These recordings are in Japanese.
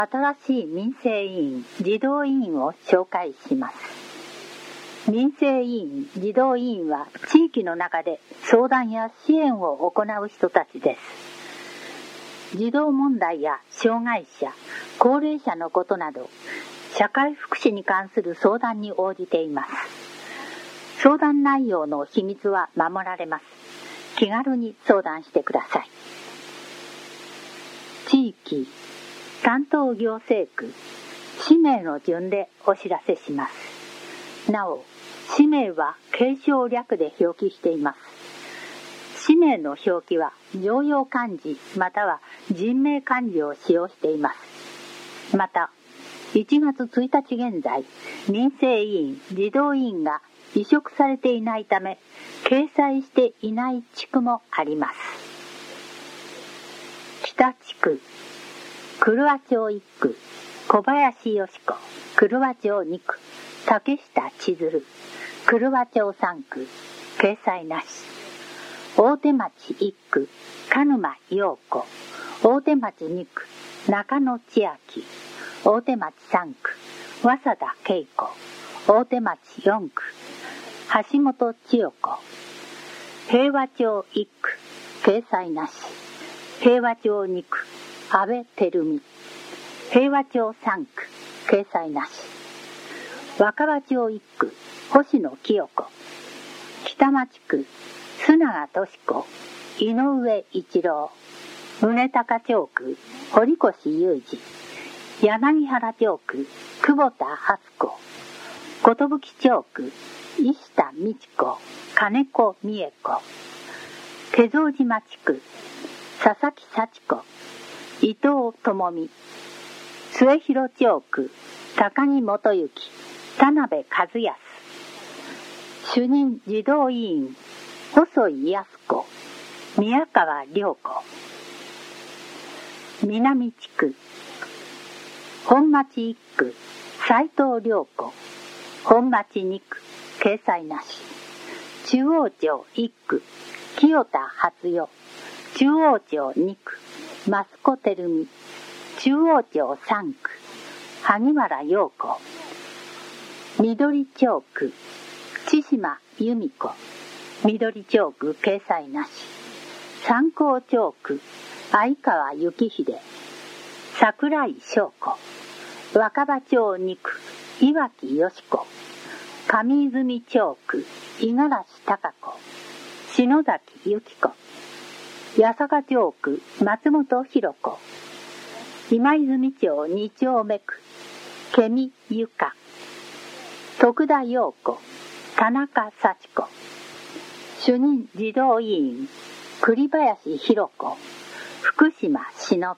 新しい民生委員、児童委員を紹介します。民生委員、児童委員は地域の中で相談や支援を行う人たちです。児童問題や障害者、高齢者のことなど、社会福祉に関する相談に応じています。相談内容の秘密は守られます。気軽に相談してください。地域担当行政区氏名の順でお知らせします。なお、氏名は継承略で表記しています。氏名の表記は常用漢字または人名漢字を使用しています。また、1月1日現在、民生委員、児童委員が移植されていないため、掲載していない地区もあります。北地区、黒和町1区、小林よし子、黒和町2区、竹下千鶴、黒和町3区、掲載なし。大手町1区、鹿沼陽子、大手町2区、中野千秋、大手町3区、早稲田恵子、大手町4区、橋本千代子、平和町1区、掲載なし。平和町2区、安倍照美、平和町3区、掲載なし。若葉町1区、星野清子、北町区、須永俊子、井上一郎、宗高町区、堀越裕二、柳原町区、久保田初子、寿町区、石田美智子、金子美恵子、気蔵島地区、佐々木幸子、伊藤智美、末広町区、高木元幸、田辺和康、主任児童委員、細井康子、宮川良子、南地区、本町1区、斉藤良子、本町2区、掲載なし。中央町1区、清田初代、中央町2区、増子照美、中央町3区、萩原陽子、緑町区、千島由美子、緑町区掲載なし。三高町区、相川幸秀、桜井翔子、若葉町2区、岩木よし子、上泉町区、五十嵐孝子、篠崎由紀子、八坂町区、松本博子、今泉町2丁目区、ケミ由香、徳田陽子、田中幸子、主任児童委員、栗林博子、福島忍、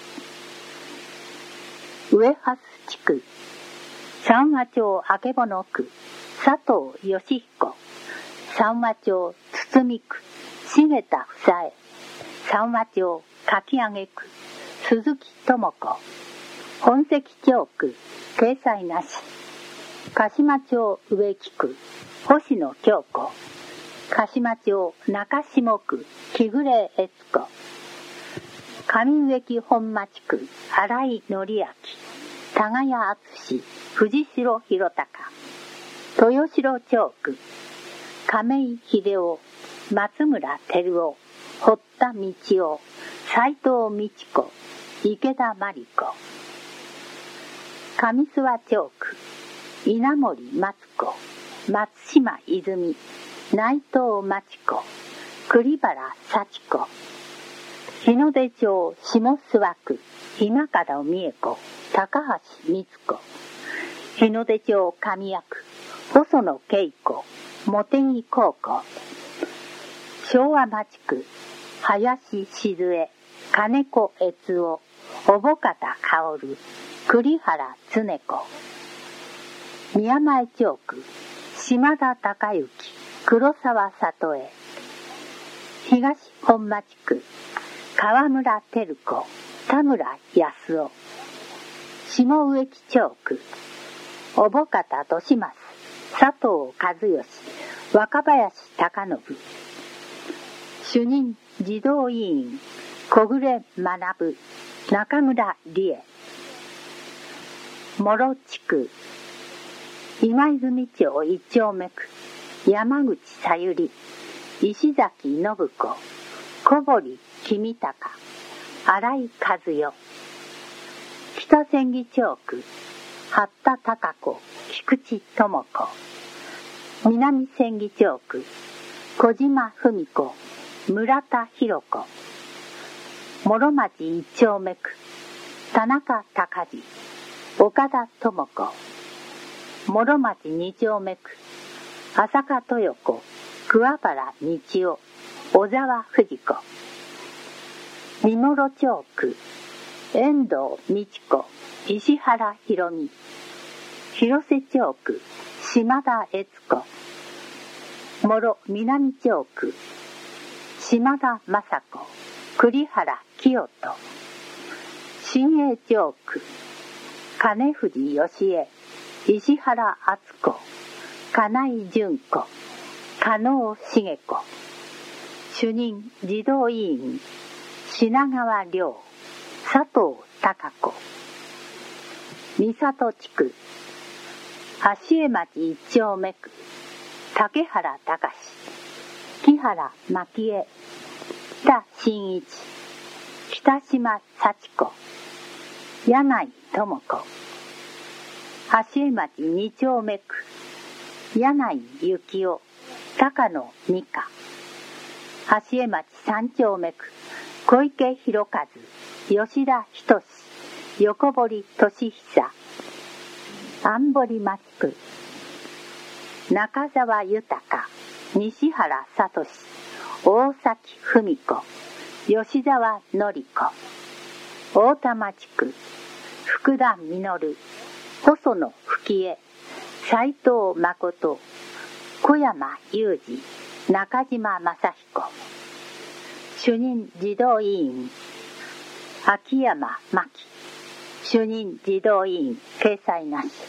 上蓮地区、三和町曙区、佐藤義彦、三和町堤区、重田房江、三和町かき上げ区、鈴木智子、本関町区、掲載なし。鹿島町植木区、星野京子、鹿島町中下区、木暮悦子、上植木本町区、新井紀明、田谷敦、藤代弘隆、豊城町区、亀井秀夫、松村照夫、堀田道夫、斉藤美智子、池田真理子、上諏訪町区、稲森松子、松島泉、内藤真知子、栗原幸子、日の出町下諏訪区、今門美恵子、高橋光子、日の出町上谷区、細野恵子、茂木高校、昭和町区、林静江、金子悦夫、小保方薫、栗原常子、宮前町区、島田孝之、黒沢里江、東本町区、川村照子、田村康夫、下植木町区、小保方利正、佐藤和義、若林貴信、主任児童委員、小暮学、中村理恵、 諸地区今泉町一丁目区山口さゆり石崎信子小堀君高新井和代北千里町区八田孝子菊池智子南千里町区小島文子村田博子諸町一丁目区田中隆治岡田智子諸町二丁目区浅香豊子桑原道夫小沢藤子三諸町区遠藤美智子石原博美広瀬町区島田悦子諸南町区島田雅子栗原清人新栄町区金藤義恵石原敦子金井純子加納茂子主任児童委員品川亮佐藤孝子三郷地区芦江町一丁目区竹原隆木原蒔絵北真一北島幸子柳井智子芦江町二丁目区柳井幸男高野美香芦江町三丁目区小池博和吉田仁横堀俊久安堀町区中澤豊西原聡大崎文子吉沢典子大田町区福田実細野吹江斉藤誠小山裕二中島正彦主任児童委員秋山真紀主任児童委員掲載なし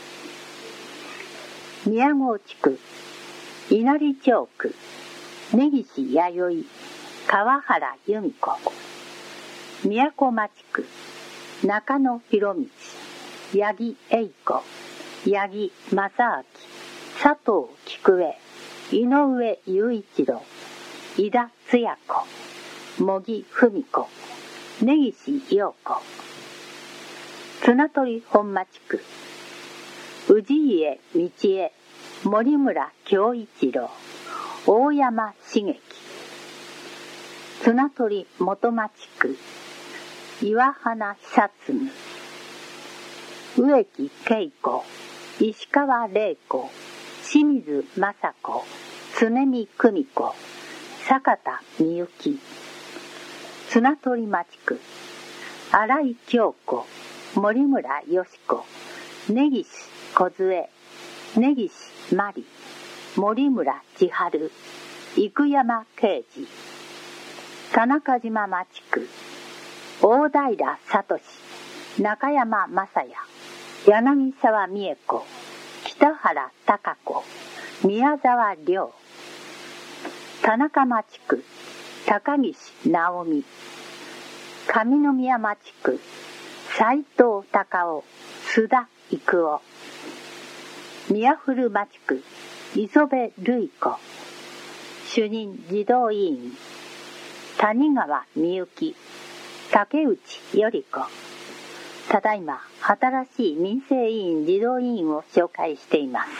宮郷地区稲荷町区根岸弥生川原由美子宮古町区中野博道八木栄子八木正明佐藤菊江井上雄一郎井田津也子茂木文子根岸陽子綱取本町区氏家道恵森村京一郎大山茂樹綱取元町区岩花久嗣植木恵子石川玲子清水雅子常見久美子坂田美幸綱取町区新井京子森村よし子根岸梢根岸真理森村千春生山啓二田中島町区大平聡中山雅也柳沢美恵子北原貴子宮沢亮田中町区高岸直美上宮町区斉藤隆夫須田育夫宮古町区磯部瑠衣子主任児童委員谷川美幸竹内頼子ただいま新しい民生委員児童委員を紹介しています。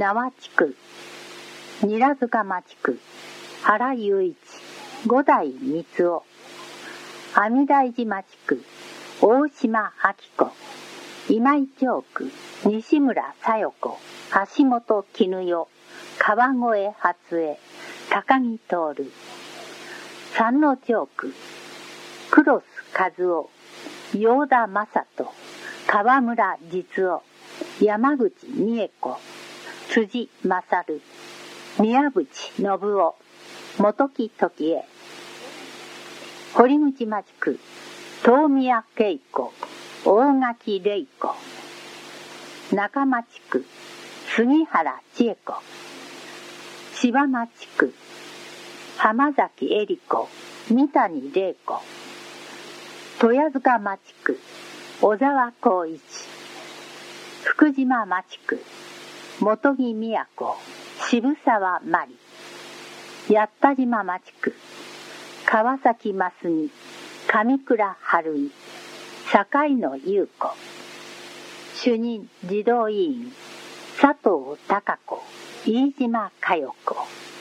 名和地区韮塚町区原雄一五代光雄阿弥大寺町区大島明子今井町区西村小夜子橋本絹代川越初江高木徹山王町区黒須和夫陽田正人川村実夫山口美恵子辻勝宮淵信夫本木時江堀口町区東宮恵子大垣玲子中町区杉原千恵子芝町区浜崎恵里子三谷玲子戸谷塚町区小沢光一、福島町区、本木宮子、渋沢真理、八田島町区、川崎真澄、上倉春井、坂井野優子、主任児童委員、佐藤孝子、飯島佳代子、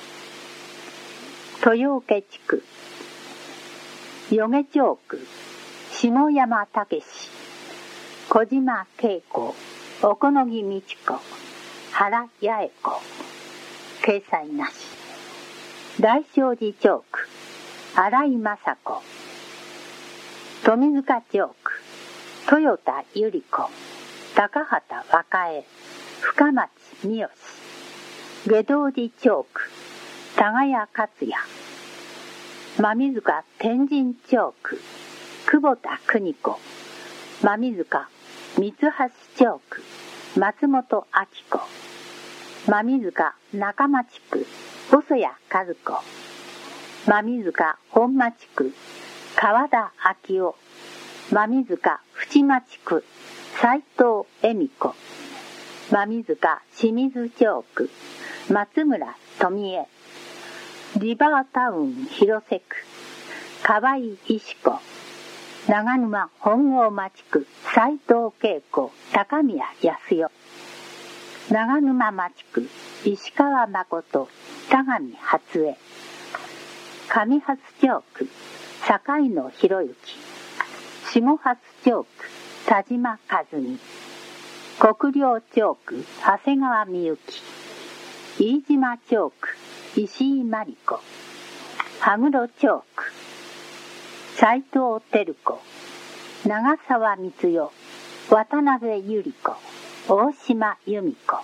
豊受地区、余下町区、下山武史、小島恵子、小此木美智子、原八重子、掲載なし。大正寺町区、新井雅子、富塚町区、豊田百合子、高畑若江、深町三好、下道寺町区、田谷克也、馬見塚天神町区、久保田邦子、馬見塚三橋町区、松本明子、馬見塚中町区、細谷和子、馬見塚本町区、川田昭夫、馬見塚淵町区、斉藤恵美子、馬見塚清水町区、松村富江、リバータウン広瀬区、河合石子、長沼本郷町区、斉藤恵子、高宮康代、長沼町区、石川誠、田上初江、上初町区、坂井野博之、下初町区、田島和美、国領町区、長谷川美幸、飯島町区、石井真理子、羽黒町区、斉藤照子、長澤光代、渡辺百合子、大島由美子、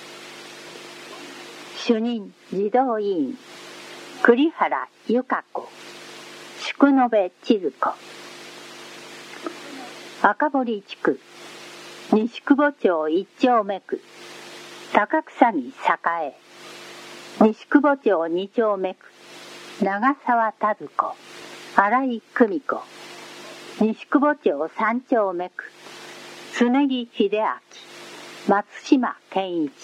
主任児童委員、栗原由香子、宿延千鶴子、赤堀地区、西久保町一丁目区、高草木栄、西久保町二丁目区、長澤田鶴子、新井久美子、西久保町三丁目区、常木秀明、松島健一、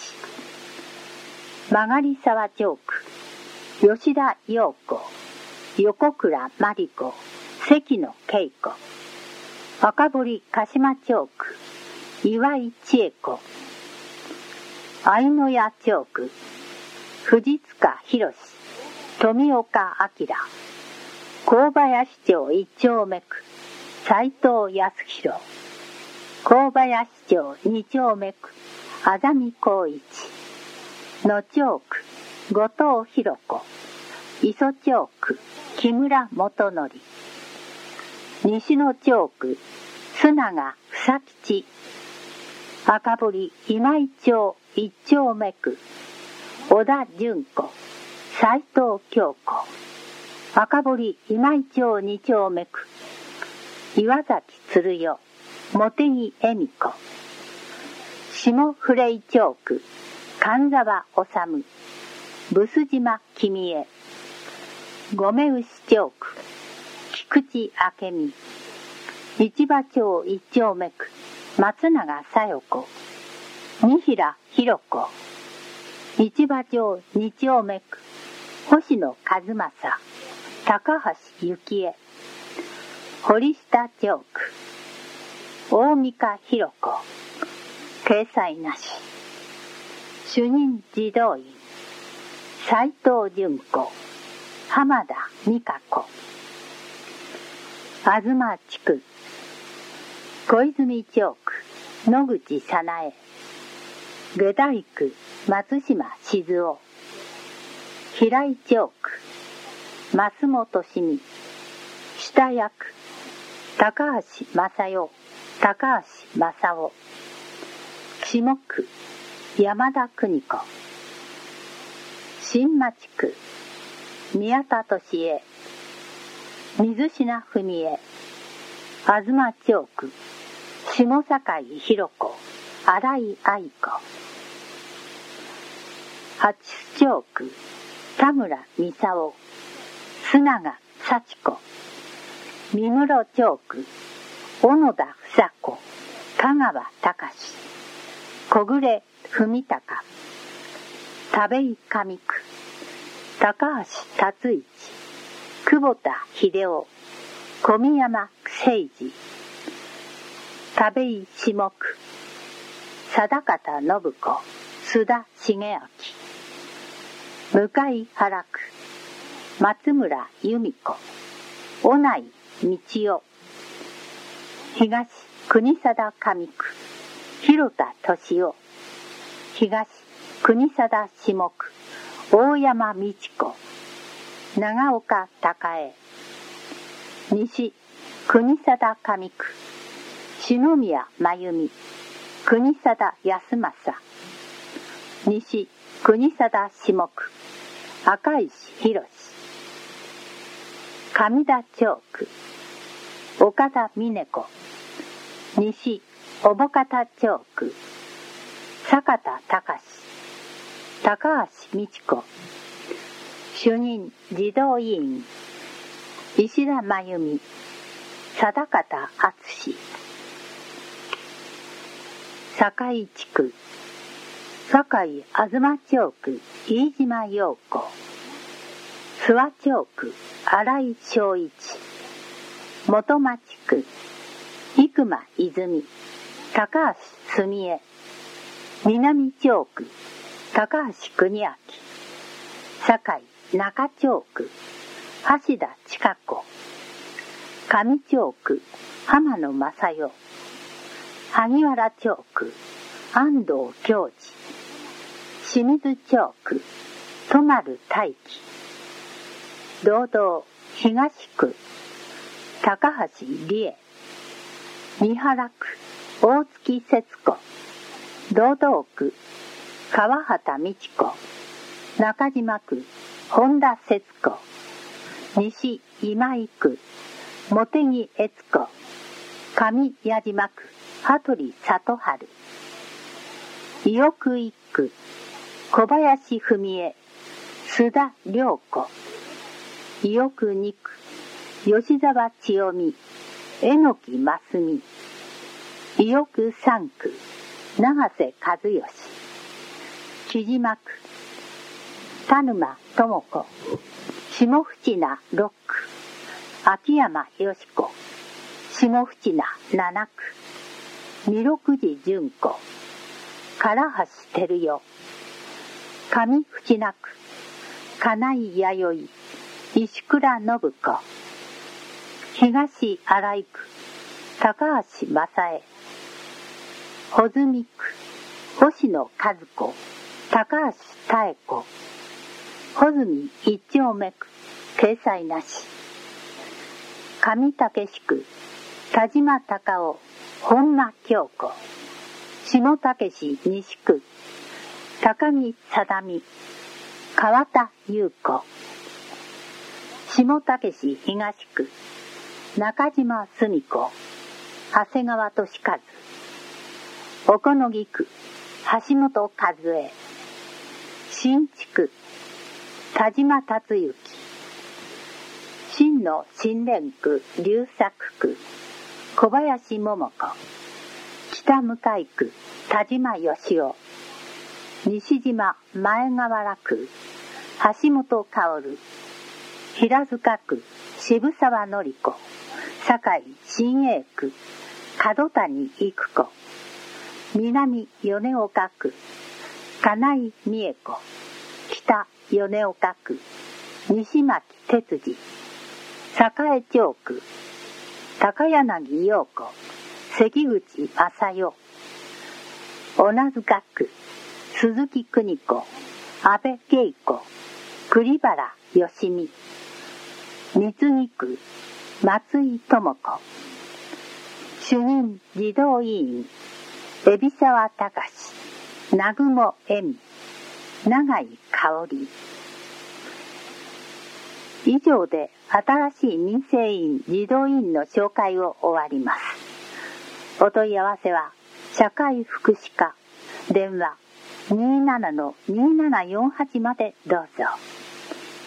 曲沢町区、吉田陽子、横倉真理子、関野恵子、赤堀鹿島町区、岩井千恵子、相野谷町区、藤塚博、富岡明、神林町一丁目区、斉藤康弘、神林町二丁目区、あざみ光一、野町区、後藤弘子、磯町区、木村元則、西野町区、須永房吉、赤堀今井町一丁目区、小田純子、斉藤京子、赤堀今井町二丁目区、岩崎鶴代、茂木恵美子、下フレイ町区、神沢治、ブス島君江、五目牛町区、菊池明美、市場町一丁目区、松永小代子、三平弘子、市場町二丁目区、星野和正、高橋幸恵、堀下町区、大三日弘子、掲載なし。主任児童院、斉藤純子、浜田美香子、東地区、小泉町区、野口早苗、下大区、松島静雄、平井町区、増本市美、下谷区、高橋正代、高橋正夫、下区、山田邦子、新町区、宮田俊恵、水品文江、東町区、下境弘子、新井愛子、八須町区、田村美沙須永幸子、三室町区、 小野田房子、香川隆、小暮文隆、田部井上区、高橋達一、久保田秀夫、小宮山誠二、田部井下区、定方信子、須田茂明、向原区、松村由美子、小内道夫、東国定上区、広田敏夫、東国定下区、大山美智子、長岡孝恵、西国定上区、篠宮真由美、国定康政、西国定下区、赤石博、上田町区、岡田峰子、西小保方町区、坂田隆、高橋美智子、主任児童委員、石田真由美、定方敦、堺地区、堺東町区、飯島陽子、諏訪町区、新井正一、元町区、生間泉、高橋澄江、南町区、高橋邦明、堺中町区、橋田千佳子、上町区、浜野正代、萩原町区、安藤恭二、清水町区、都丸大輝、道道東区、高橋理恵、三原区、大月節子、道道区、川畑美智子、中島区、本田節子、西今井区、茂木悦子、上矢島区、羽鳥里春、伊予区1区、小林文江、須田良子、伊予区2区、吉沢千代美、榎木真澄、伊予区3区、長瀬和義、木島区、田沼智子、下渕名6区、秋山よし子、下渕名7区、弥勒寺純子、唐橋照代、上渕名区、金井弥生、石倉信子、東新井区、高橋正恵、穂積区、星野和子、高橋妙子、穂積一丁目区、掲載なし。上竹市区、田島隆夫、本間京子、下竹市西区、高木貞美、川田優子、下竹市東区、中島澄子、長谷川俊和、小此木区、橋本和恵、新地区、田島達之、新野新連区龍作区、小林桃子、北向区、田島義雄、西島前河原区、橋本薫、平塚区、渋沢典子、堺新栄区、角谷育子、南米岡区、金井美恵子、北米岡区、西牧哲司、栄町区、高柳陽子、関口正代、小名塚区、鈴木邦子、安倍恵子、栗原芳美、三木区、松井智子、主任児童委員、海老沢隆、南雲恵美、永井香織。以上で新しい民生委員児童委員の紹介を終わります。お問い合わせは社会福祉課電話 27-2748 までどうぞ。